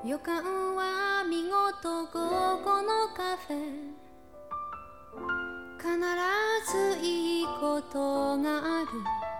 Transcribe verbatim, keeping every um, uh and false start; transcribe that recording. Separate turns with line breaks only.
予感は見事午後のカフェ、必ずいいことがある。